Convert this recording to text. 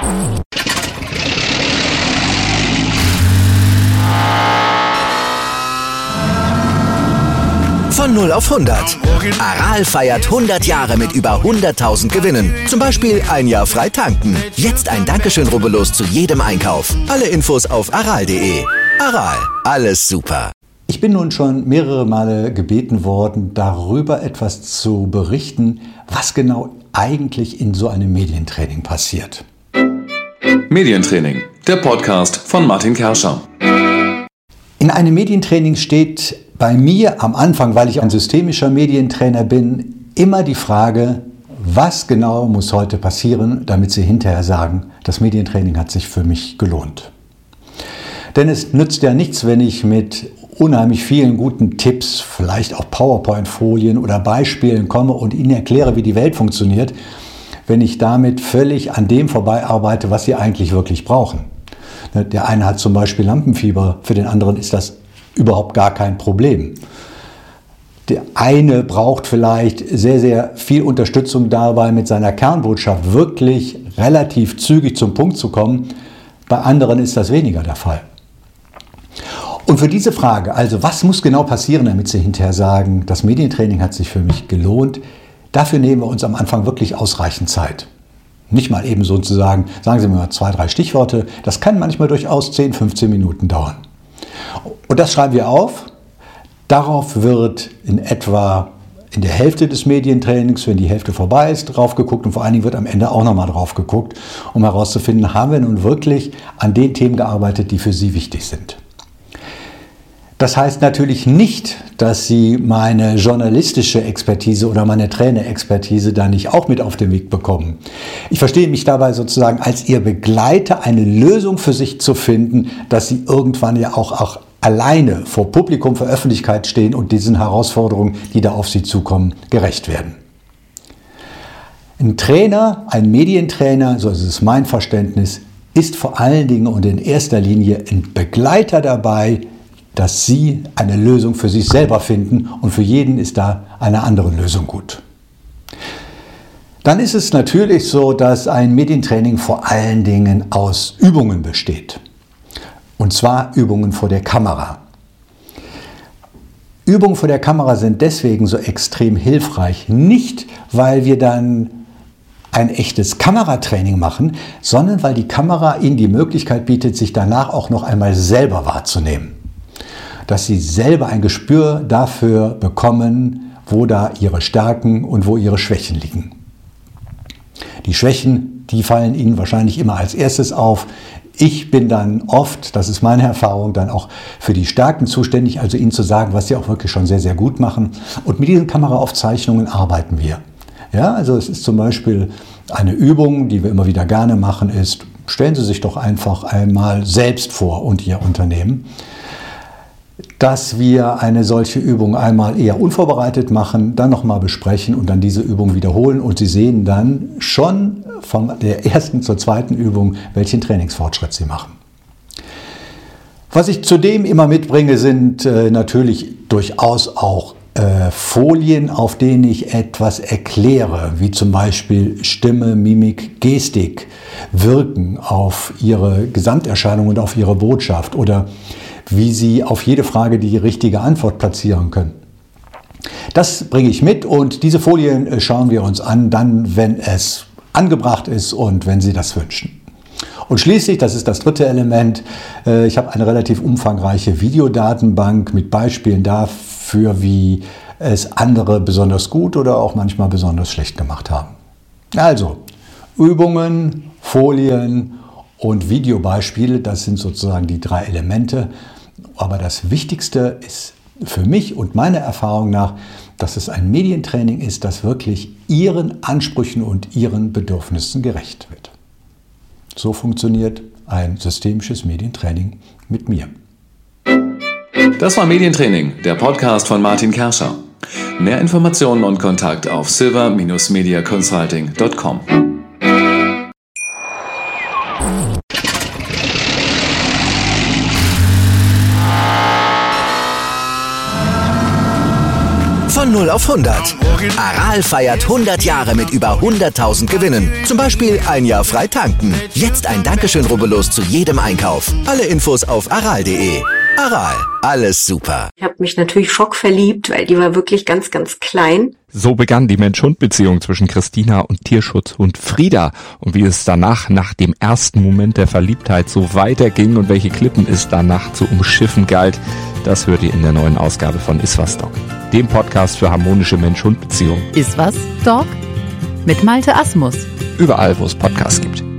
Von 0 auf 100. Aral feiert 100 Jahre mit über 100.000 Gewinnen. Zum Beispiel ein Jahr frei tanken. Jetzt ein Dankeschön, rubbellos zu jedem Einkauf. Alle Infos auf aral.de. Aral, alles super. Ich bin nun schon mehrere Male gebeten worden, darüber etwas zu berichten, was genau eigentlich in so einem Medientraining passiert. Medientraining, der Podcast von Martin Kerscher. In einem Medientraining steht bei mir am Anfang, weil ich ein systemischer Medientrainer bin, immer die Frage, was genau muss heute passieren, damit Sie hinterher sagen, das Medientraining hat sich für mich gelohnt. Denn es nützt ja nichts, wenn ich mit unheimlich vielen guten Tipps, vielleicht auch PowerPoint-Folien oder Beispielen komme und Ihnen erkläre, wie die Welt funktioniert, wenn ich damit völlig an dem vorbei arbeite, was Sie eigentlich wirklich brauchen. Der eine hat zum Beispiel Lampenfieber, für den anderen ist das überhaupt gar kein Problem. Der eine braucht vielleicht sehr, sehr viel Unterstützung dabei, mit seiner Kernbotschaft wirklich relativ zügig zum Punkt zu kommen. Bei anderen ist das weniger der Fall. Und für diese Frage, also was muss genau passieren, damit Sie hinterher sagen, das Medientraining hat sich für mich gelohnt, dafür nehmen wir uns am Anfang wirklich ausreichend Zeit. Nicht mal eben sozusagen, sagen Sie mir mal 2, 3 Stichworte, das kann manchmal durchaus 10, 15 Minuten dauern. Und das schreiben wir auf. Darauf wird in etwa in der Hälfte des Medientrainings, wenn die Hälfte vorbei ist, drauf geguckt und vor allen Dingen wird am Ende auch nochmal drauf geguckt, um herauszufinden, haben wir nun wirklich an den Themen gearbeitet, die für Sie wichtig sind. Das heißt natürlich nicht, dass Sie meine journalistische Expertise oder meine Trainerexpertise da nicht auch mit auf den Weg bekommen. Ich verstehe mich dabei sozusagen als Ihr Begleiter, eine Lösung für sich zu finden, dass Sie irgendwann ja auch alleine vor Publikum, vor Öffentlichkeit stehen und diesen Herausforderungen, die da auf Sie zukommen, gerecht werden. Ein Trainer, ein Medientrainer, so ist es mein Verständnis, ist vor allen Dingen und in erster Linie ein Begleiter dabei, dass Sie eine Lösung für sich selber finden und für jeden ist da eine andere Lösung gut. Dann ist es natürlich so, dass ein Medientraining vor allen Dingen aus Übungen besteht. Und zwar Übungen vor der Kamera. Übungen vor der Kamera sind deswegen so extrem hilfreich, nicht weil wir dann ein echtes Kameratraining machen, sondern weil die Kamera Ihnen die Möglichkeit bietet, sich danach auch noch einmal selber wahrzunehmen. Dass Sie selber ein Gespür dafür bekommen, wo da Ihre Stärken und wo Ihre Schwächen liegen. Die Schwächen, die fallen Ihnen wahrscheinlich immer als erstes auf. Ich bin dann oft, das ist meine Erfahrung, dann auch für die Stärken zuständig, also Ihnen zu sagen, was Sie auch wirklich schon sehr, sehr gut machen. Und mit diesen Kameraaufzeichnungen arbeiten wir. Ja, also es ist zum Beispiel eine Übung, die wir immer wieder gerne machen, ist, stellen Sie sich doch einfach einmal selbst vor und Ihr Unternehmen, dass wir eine solche Übung einmal eher unvorbereitet machen, dann nochmal besprechen und dann diese Übung wiederholen. Und Sie sehen dann schon von der ersten zur zweiten Übung, welchen Trainingsfortschritt Sie machen. Was ich zudem immer mitbringe, sind natürlich durchaus auch Folien, auf denen ich etwas erkläre, wie zum Beispiel Stimme, Mimik, Gestik wirken auf Ihre Gesamterscheinung und auf Ihre Botschaft oder wie Sie auf jede Frage die richtige Antwort platzieren können. Das bringe ich mit und diese Folien schauen wir uns an, dann, wenn es angebracht ist und wenn Sie das wünschen. Und schließlich, das ist das dritte Element, ich habe eine relativ umfangreiche Videodatenbank mit Beispielen dafür, wie es andere besonders gut oder auch manchmal besonders schlecht gemacht haben. Also, Übungen, Folien und Videobeispiele, das sind sozusagen die 3 Elemente. Aber das Wichtigste ist für mich und meiner Erfahrung nach, dass es ein Medientraining ist, das wirklich Ihren Ansprüchen und Ihren Bedürfnissen gerecht wird. So funktioniert ein systemisches Medientraining mit mir. Das war Medientraining, der Podcast von Martin Kerscher. Mehr Informationen und Kontakt auf silver-mediaconsulting.com. Von 0 0 auf 100. Aral feiert 100 Jahre mit über 100.000 Gewinnen. Zum Beispiel ein Jahr frei tanken. Jetzt ein Dankeschön, rubbellos zu jedem Einkauf. Alle Infos auf aral.de. Aral, alles super. Ich habe mich natürlich schockverliebt, weil die war wirklich ganz, ganz klein. So begann die Mensch-Hund-Beziehung zwischen Christina und Tierschutzhund Frieda. Und wie es danach, nach dem ersten Moment der Verliebtheit, so weiterging und welche Klippen es danach zu umschiffen galt, das hört ihr in der neuen Ausgabe von Iswas Dog, dem Podcast für harmonische Mensch-Hund-Beziehungen. Iswas Dog? Mit Malte Asmus. Überall, wo es Podcasts gibt.